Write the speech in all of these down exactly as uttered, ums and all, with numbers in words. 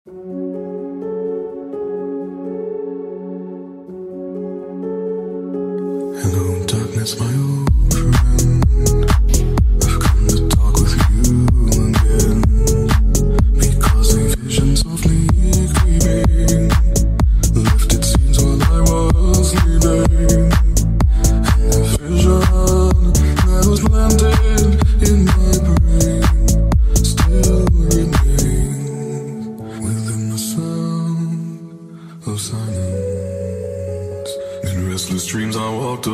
Hello, darkness, my old friend. I've come to talk with you again, because a vision softly creeping lifted scenes while I was sleeping, and the vision that was planted in my brain still remains within the sound of silence. In restless dreams I walked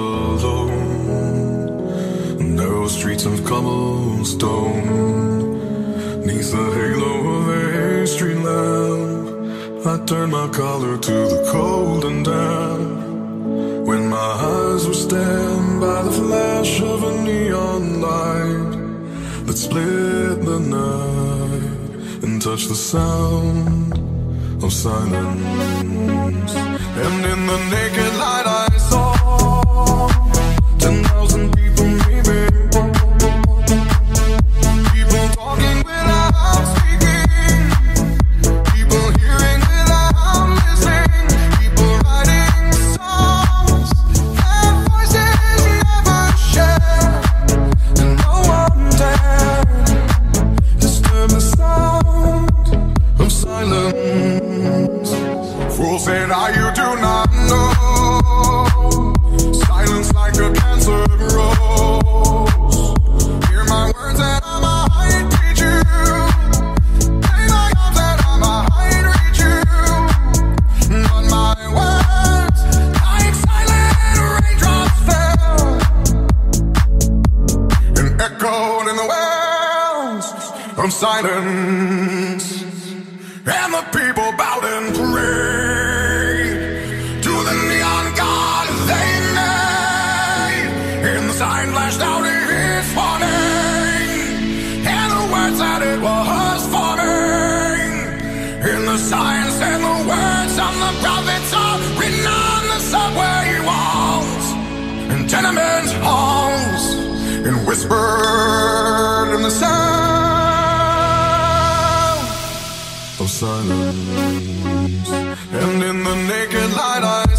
alone, narrow streets of cobblestone, neath the halo of a street lamp. I turned my collar to the cold and damp, when my eyes were stabbed by the flash of a neon light that split the night and touched the sound of silence. And in the naked light I saw ten thousand people maybe, people talking without speaking, people hearing without listening, people writing songs their voices never shared, and no one dared disturb the sound of silence. Fools say now you do not know, silence like a cancer grows. Hear my words and I might teach you, lay my arms and I might reach you, but my words like silent raindrops fell and echoed in the wells of silence. And the people bowed and prayed to the neon god they made, and the sign flashed out its warning, and the words that it was forming, and the signs and the words of the prophets are written on the subway walls and tenement halls, and whispered in the sound of silence. And in the naked light I